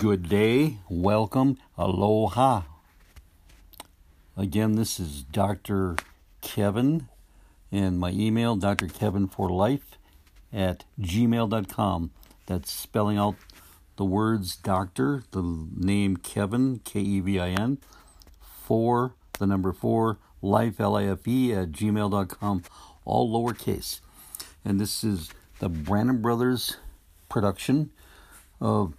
Good day, welcome, aloha. Again, this is Dr. Kevin, and my email, drkevinforlife@gmail.com. That's spelling out the words doctor, the name Kevin, Kevin, for the number 4, life, life, @gmail.com, all lowercase. And this is the Branham Brothers production of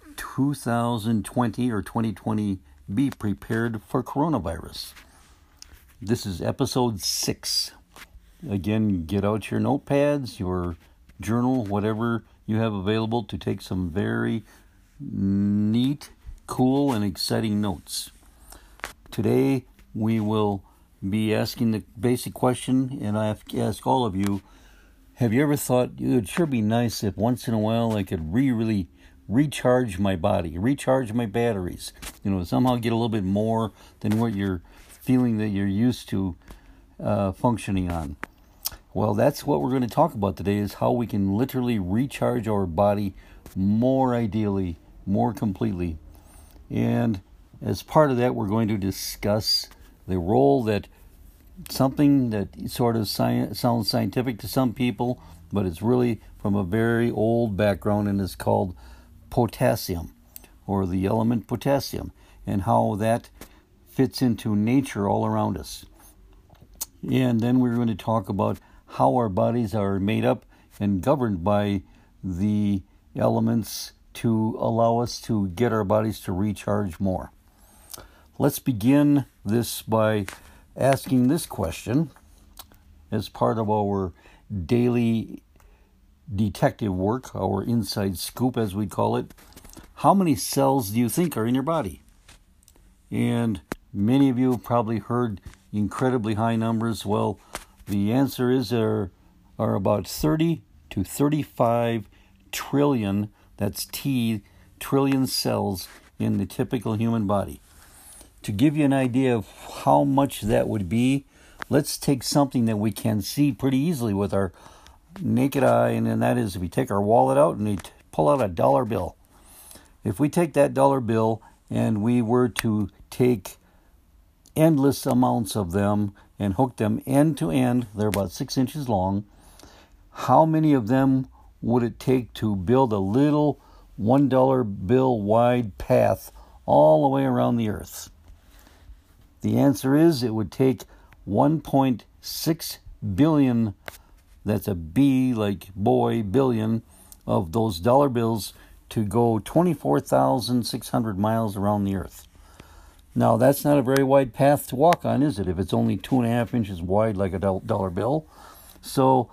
2020 or 2020. Be prepared for coronavirus. This is episode 6. Again, get out your notepads, your journal, whatever you have available to take some very neat, cool, and exciting notes. Today we will be asking the basic question, and I have to ask all of you, have you ever thought it would sure be nice if once in a while I could really recharge my body, recharge my batteries, somehow get a little bit more than what you're feeling that you're used to functioning on? Well, that's what we're going to talk about today, is how we can literally recharge our body more ideally, more completely. And as part of that, we're going to discuss the role that something that sort of sounds scientific to some people, but it's really from a very old background, and it's called potassium, or the element potassium, and how that fits into nature all around us. And then we're going to talk about how our bodies are made up and governed by the elements to allow us to get our bodies to recharge more. Let's begin this by asking this question as part of our daily detective work, our inside scoop as we call it. How many cells do you think are in your body? And many of you have probably heard incredibly high numbers. Well, the answer is there are about 30 to 35 trillion, that's T, trillion cells in the typical human body. To give you an idea of how much that would be, let's take something that we can see pretty easily with our naked eye, and then that is if we take our wallet out and we pull out a dollar bill. If we take that dollar bill and we were to take endless amounts of them and hook them end to end, they're about 6 inches long, how many of them would it take to build a little $1 bill wide path all the way around the earth? The answer is it would take 1.6 billion, that's a B like boy, billion, of those dollar bills to go 24,600 miles around the earth. Now, that's not a very wide path to walk on, is it? If it's only 2.5 inches wide like a dollar bill. So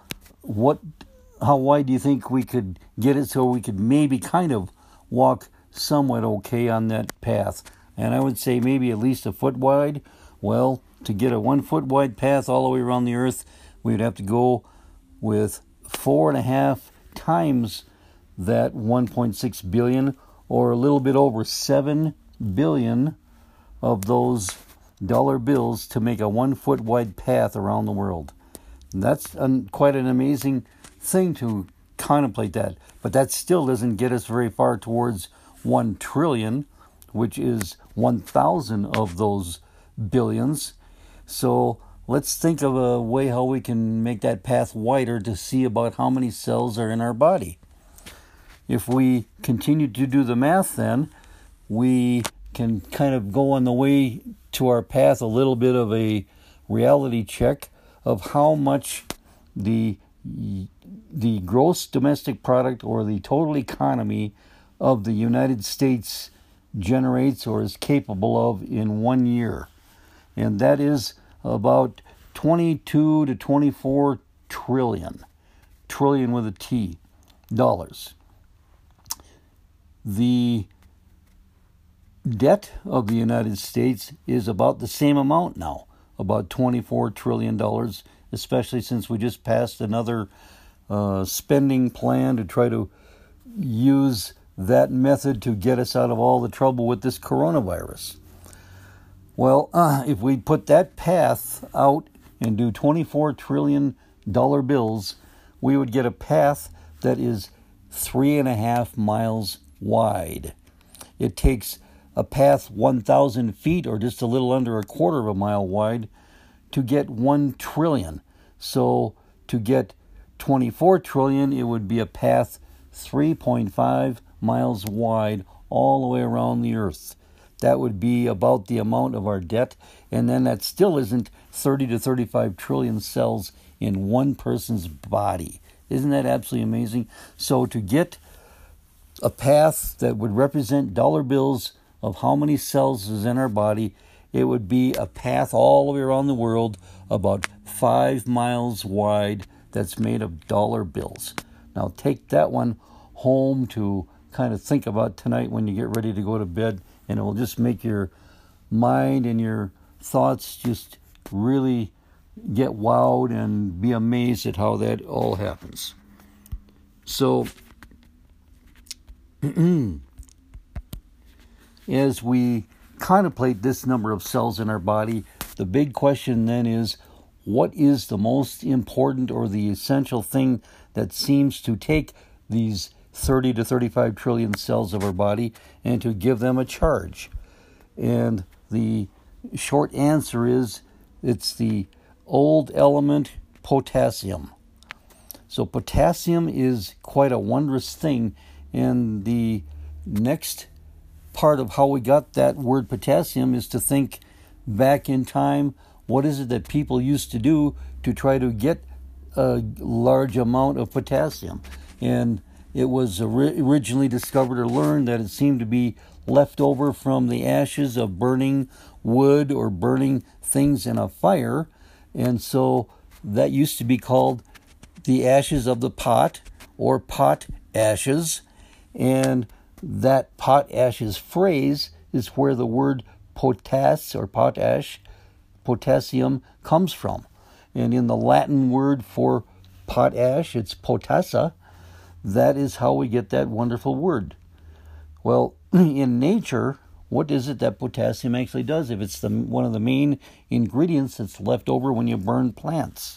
how wide do you think we could get it so we could maybe kind of walk somewhat okay on that path? And I would say maybe at least a foot wide. Well, to get a 1 foot wide path all the way around the earth, we'd have to go with 4.5 times that 1.6 billion, or a little bit over 7 billion of those dollar bills to make a 1 foot wide path around the world. And that's quite an amazing thing to contemplate that. But that still doesn't get us very far towards 1 trillion, which is 1,000 of those billions. So let's think of a way how we can make that path wider to see about how many cells are in our body. If we continue to do the math, then we can kind of go on the way to our path a little bit of a reality check of how much the gross domestic product, or the total economy of the United States, generates or is capable of in 1 year. And that is about 22 to 24 trillion with a T, dollars. The debt of the United States is about the same amount now, about $24 trillion, especially since we just passed another spending plan to try to use that method to get us out of all the trouble with this coronavirus. Well, if we put that path out and do $24 trillion bills, we would get a path that is 3.5 miles wide. it takes a path 1,000 feet, or just a little under a quarter of a mile wide, to get 1 trillion. So to get 24 trillion, it would be a path 3.5 miles wide all the way around the earth. That would be about the amount of our debt, and then that still isn't 30 to 35 trillion cells in one person's body. Isn't that absolutely amazing? So to get a path that would represent dollar bills of how many cells is in our body, it would be a path all the way around the world about 5 miles wide that's made of dollar bills. Now take that one home to kind of think about tonight when you get ready to go to bed, and it will just make your mind and your thoughts just really get wowed and be amazed at how that all happens. So as we contemplate this number of cells in our body, the big question then is, what is the most important or the essential thing that seems to take these 30 to 35 trillion cells of our body and to give them a charge? And the short answer is, it's the old element potassium. So potassium is quite a wondrous thing, and the next part of how we got that word potassium is to think back in time. What is it that people used to do to try to get a large amount of potassium? And it was originally discovered or learned that it seemed to be left over from the ashes of burning wood or burning things in a fire. And so that used to be called the ashes of the pot, or pot ashes. And that pot ashes phrase is where the word potass or potassium comes from. And in the Latin word for potash, it's potassa. That is how we get that wonderful word. Well, in nature, what is it that potassium actually does if it's one of the main ingredients that's left over when you burn plants?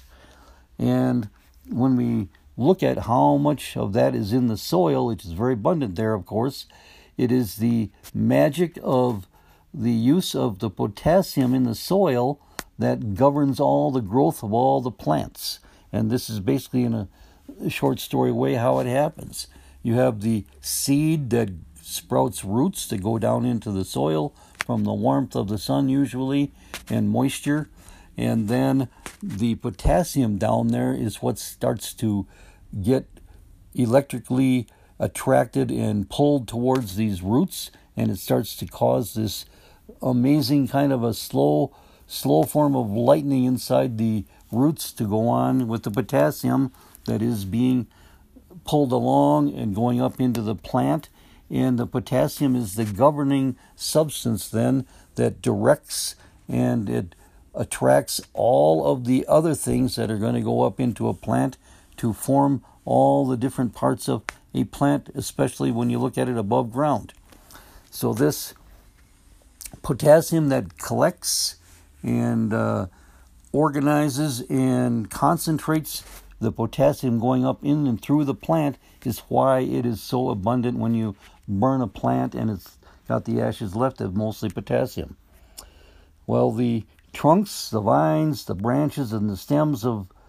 And when we look at how much of that is in the soil, which is very abundant there, of course, it is the magic of the use of the potassium in the soil that governs all the growth of all the plants. And this is basically, in a short story way, how it happens. You have the seed that sprouts roots that go down into the soil from the warmth of the sun usually and moisture. And then the potassium down there is what starts to get electrically attracted and pulled towards these roots, and it starts to cause this amazing kind of a slow form of lightning inside the roots to go on with the potassium that is being pulled along and going up into the plant. And the potassium is the governing substance then that directs and it attracts all of the other things that are going to go up into a plant to form all the different parts of a plant, especially when you look at it above ground. So this potassium that collects and organizes and concentrates the potassium going up in and through the plant is why it is so abundant when you burn a plant and it's got the ashes left of mostly potassium. Well, the trunks, the vines, the branches, and the stems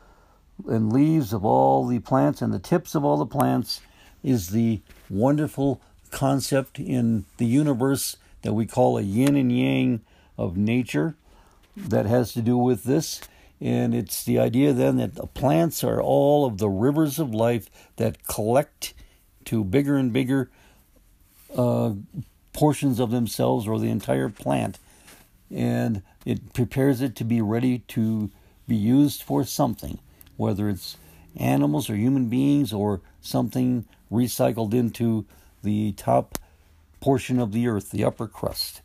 and leaves of all the plants and the tips of all the plants is the wonderful concept in the universe that we call a yin and yang of nature that has to do with this. And it's the idea then that the plants are all of the rivers of life that collect to bigger and bigger portions of themselves or the entire plant. And it prepares it to be ready to be used for something, whether it's animals or human beings or something recycled into the top portion of the earth, the upper crust.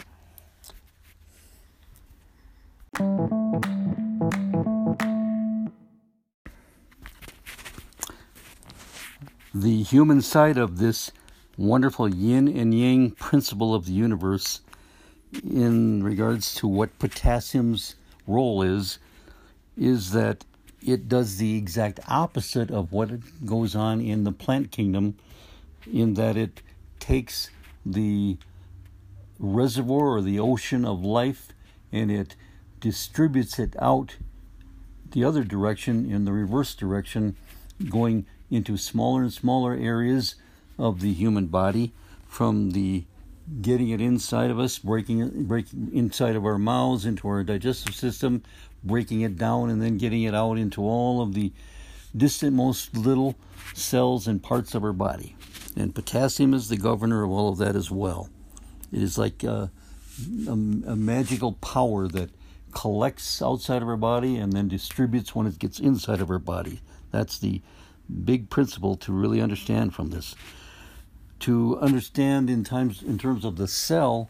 The human side of this wonderful yin and yang principle of the universe in regards to what potassium's role is that it does the exact opposite of what goes on in the plant kingdom, in that it takes the reservoir or the ocean of life, and it distributes it out the other direction, in the reverse direction, going into smaller and smaller areas of the human body, from the getting it inside of us, breaking inside of our mouths into our digestive system, breaking it down, and then getting it out into all of the distant most little cells and parts of our body. And potassium is the governor of all of that as well. It is like a magical power that collects outside of our body and then distributes when it gets inside of our body. That's the big principle to really understand from this. To understand in terms of the cell,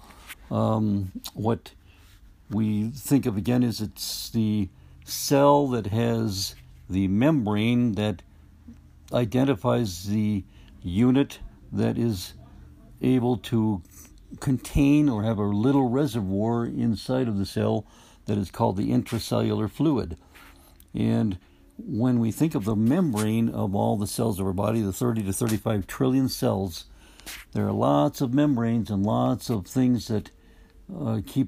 what we think of again is it's the cell that has the membrane that identifies the unit that is able to contain or have a little reservoir inside of the cell that is called the intracellular fluid. And when we think of the membrane of all the cells of our body, the 30 to 35 trillion cells, there are lots of membranes and lots of things that keep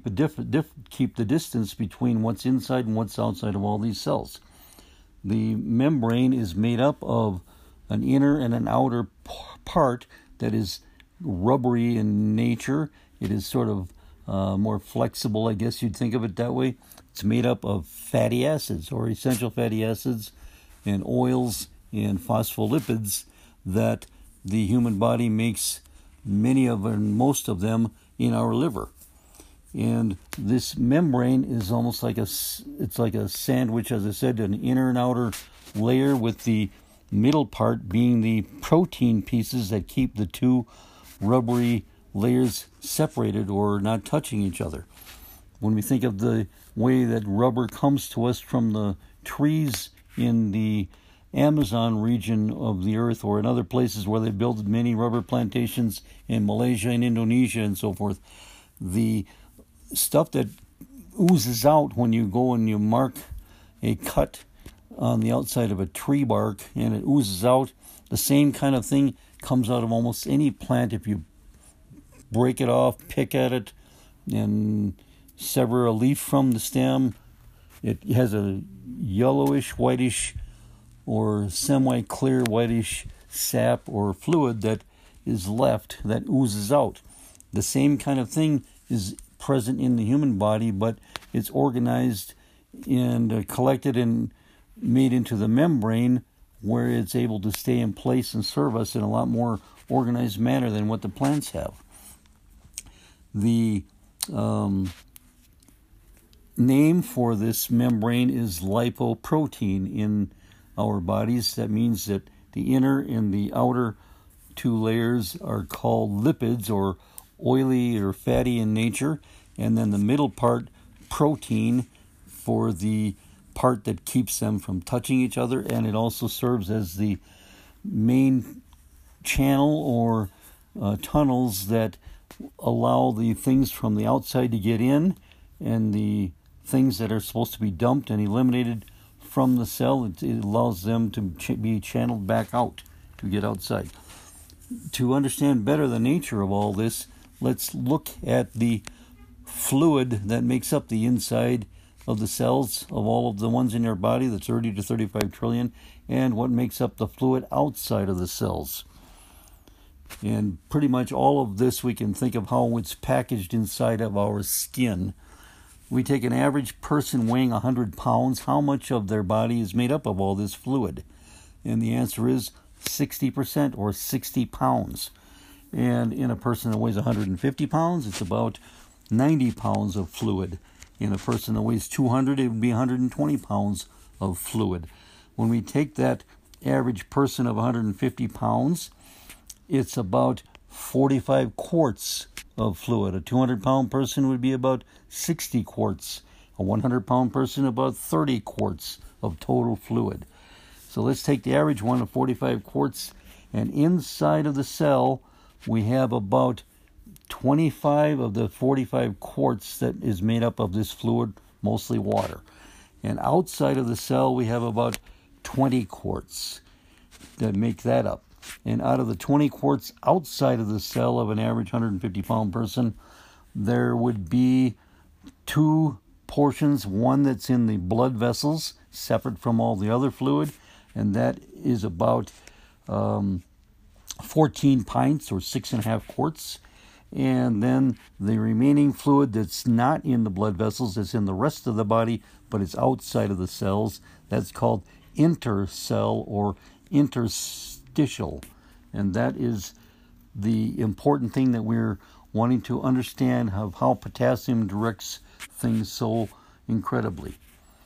the distance between what's inside and what's outside of all these cells. The membrane is made up of an inner and an outer part that is rubbery in nature. It is sort of more flexible, I guess you'd think of it that way. It's made up of fatty acids or essential fatty acids and oils and phospholipids that the human body makes many of and most of them in our liver. And this membrane is almost like it's like a sandwich, as I said, an inner and outer layer, with the middle part being the protein pieces that keep the two rubbery layers separated or not touching each other. When we think of the way that rubber comes to us from the trees in the Amazon region of the earth, or in other places where they build many rubber plantations in Malaysia and Indonesia and so forth, the stuff that oozes out when you go and you mark a cut on the outside of a tree bark and it oozes out, the same kind of thing comes out of almost any plant if you break it off, pick at it, and sever a leaf from the stem. It has a yellowish, whitish, or semi-clear whitish sap or fluid that is left that oozes out. The same kind of thing is present in the human body, but it's organized and collected and made into the membrane, where it's able to stay in place and serve us in a lot more organized manner than what the plants have. The name for this membrane is lipoprotein in our bodies. That means that the inner and the outer two layers are called lipids, or oily or fatty in nature, and then the middle part, protein, for the part that keeps them from touching each other, and it also serves as the main channel or tunnels that allow the things from the outside to get in, and the things that are supposed to be dumped and eliminated from the cell, it allows them to be channeled back out to get outside. To understand better the nature of all this, let's look at the fluid that makes up the inside of the cells of all of the ones in your body, the 30 to 35 trillion, and what makes up the fluid outside of the cells. And pretty much all of this we can think of how it's packaged inside of our skin. We take an average person weighing 100 pounds. How much of their body is made up of all this fluid? And the answer is 60%, or 60 pounds. And in a person that weighs 150 pounds, it's about 90 pounds of fluid. In a person that weighs 200, it would be 120 pounds of fluid. When we take that average person of 150 pounds, it's about 45 quarts of fluid. A 200-pound person would be about 60 quarts. A 100-pound person, about 30 quarts of total fluid. So let's take the average one of 45 quarts, and inside of the cell, we have about 25 of the 45 quarts that is made up of this fluid, mostly water. And outside of the cell, we have about 20 quarts that make that up. And out of the 20 quarts outside of the cell of an average 150-pound person, there would be two portions, one that's in the blood vessels, separate from all the other fluid, and that is about 14 pints or 6.5 quarts. And then the remaining fluid that's not in the blood vessels is in the rest of the body, but it's outside of the cells. That's called intercell or interstitial. And that is the important thing that we're wanting to understand of how potassium directs things so incredibly.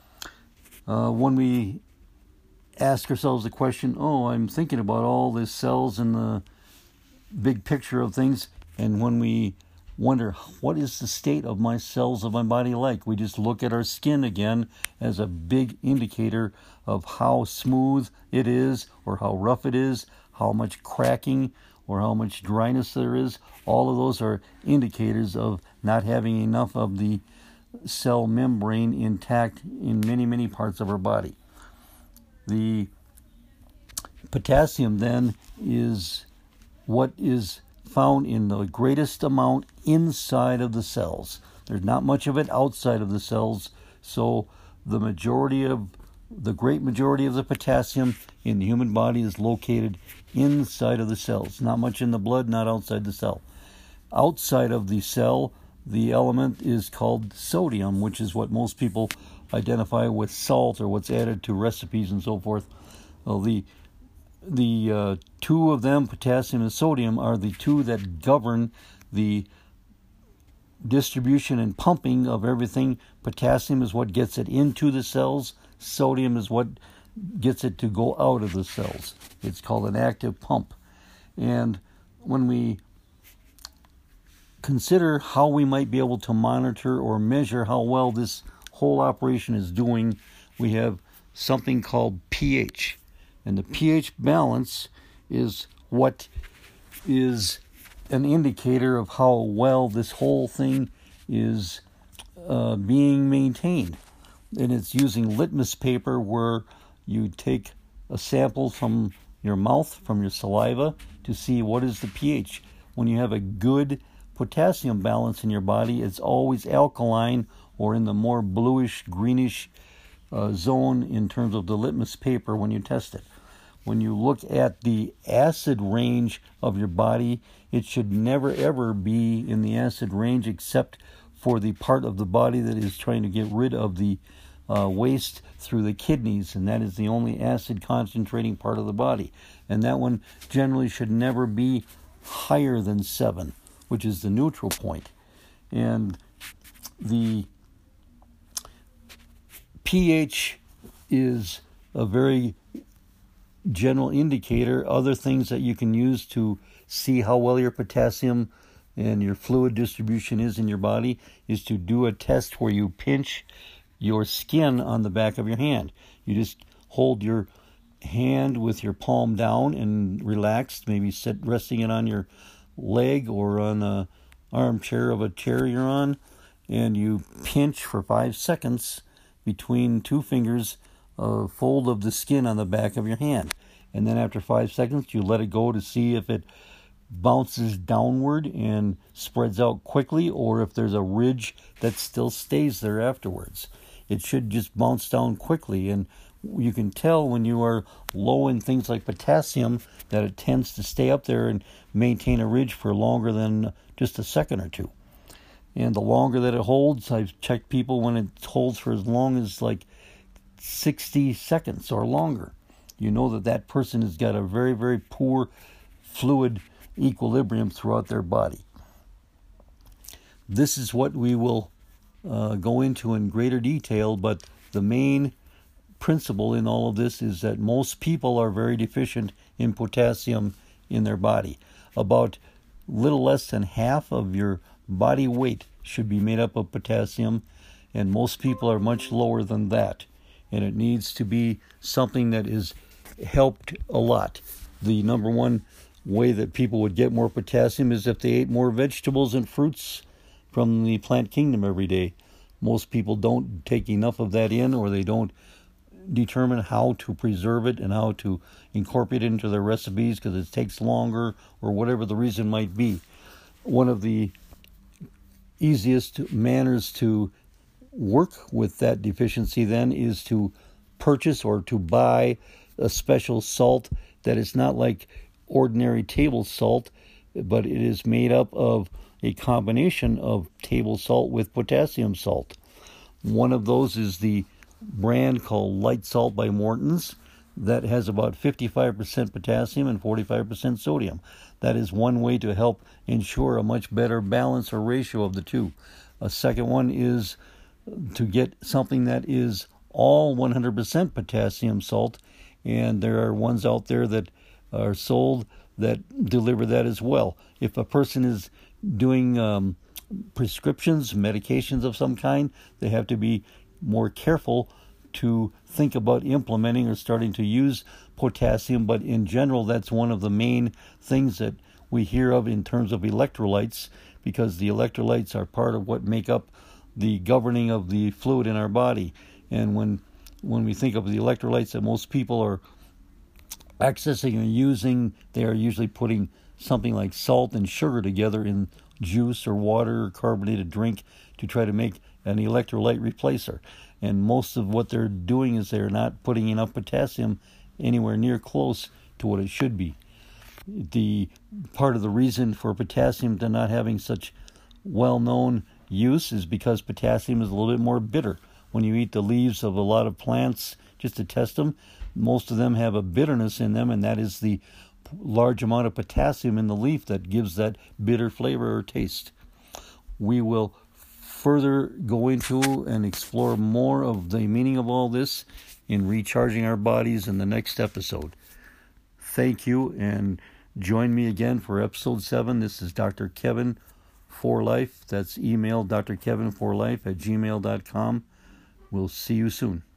When we ask ourselves the question, I'm thinking about all these cells and the big picture of things, and when we wonder, what is the state of my cells of my body like? We just look at our skin again as a big indicator of how smooth it is or how rough it is, how much cracking or how much dryness there is. All of those are indicators of not having enough of the cell membrane intact in many, many parts of our body. The potassium then is what is found in the greatest amount inside of the cells. There's not much of it outside of the cells, so the great majority of the potassium in the human body is located inside of the cells. Not much in the blood, not outside the cell. Outside of the cell, the element is called sodium, which is what most people identify with salt or what's added to recipes and so forth. Well, the two of them, potassium and sodium, are the two that govern the distribution and pumping of everything. Potassium is what gets it into the cells. Sodium is what gets it to go out of the cells. It's called an active pump. And when we consider how we might be able to monitor or measure how well this whole operation is doing, we have something called pH. And the pH balance is what is an indicator of how well this whole thing is being maintained. And it's using litmus paper, where you take a sample from your mouth, from your saliva, to see what is the pH. When you have a good potassium balance in your body, it's always alkaline or in the more bluish, greenish zone in terms of the litmus paper when you test it. When you look at the acid range of your body, it should never ever be in the acid range except for the part of the body that is trying to get rid of the waste through the kidneys, and that is the only acid concentrating part of the body. And that one generally should never be higher than 7, which is the neutral point. And the pH is a very general indicator. Other things that you can use to see how well your potassium and your fluid distribution is in your body is to do a test where you pinch your skin on the back of your hand. You just hold your hand with your palm down and relaxed, maybe resting it on your leg or on a armchair of a chair you're on, and you pinch for 5 seconds between two fingers a fold of the skin on the back of your hand. And then after 5 seconds, you let it go to see if it bounces downward and spreads out quickly, or if there's a ridge that still stays there afterwards. It should just bounce down quickly, and you can tell when you are low in things like potassium that it tends to stay up there and maintain a ridge for longer than just a second or two. And the longer that it holds, I've checked people when it holds for as long as like 60 seconds or longer. You know that that person has got a very, very poor fluid equilibrium throughout their body. This is what we will go into in greater detail, but the main principle in all of this is that most people are very deficient in potassium in their body. About little less than half of your body weight should be made up of potassium, and most people are much lower than that. And it needs to be something that is helped a lot. The number one way that people would get more potassium is if they ate more vegetables and fruits from the plant kingdom every day. Most people don't take enough of that in, or they don't determine how to preserve it and how to incorporate it into their recipes because it takes longer, or whatever the reason might be. One of the easiest manners to work with that deficiency then is to purchase or to buy a special salt that is not like ordinary table salt, but it is made up of a combination of table salt with potassium salt. One of those is the brand called Light Salt by Morton's that has about 55% potassium and 45% sodium. That is one way to help ensure a much better balance or ratio of the two. A second one is to get something that is all 100% potassium salt, and there are ones out there that are sold that deliver that as well. If a person is doing prescriptions, medications of some kind, they have to be more careful to think about implementing or starting to use potassium, but in general that's one of the main things that we hear of in terms of electrolytes, because the electrolytes are part of what make up the governing of the fluid in our body. And when we think of the electrolytes that most people are accessing and using, they are usually putting something like salt and sugar together in juice or water or carbonated drink to try to make an electrolyte replacer. And most of what they're doing is they're not putting enough potassium anywhere near close to what it should be. The part of the reason for potassium to not having such well-known use is because potassium is a little bit more bitter. When you eat the leaves of a lot of plants, just to test them, most of them have a bitterness in them, and that is the large amount of potassium in the leaf that gives that bitter flavor or taste. We will further go into and explore more of the meaning of all this in Recharging Our Bodies in the next episode. Thank you, and join me again for episode 7. This is Dr. Kevin for Life. That's email drkevinforlife@gmail.com. We'll see you soon.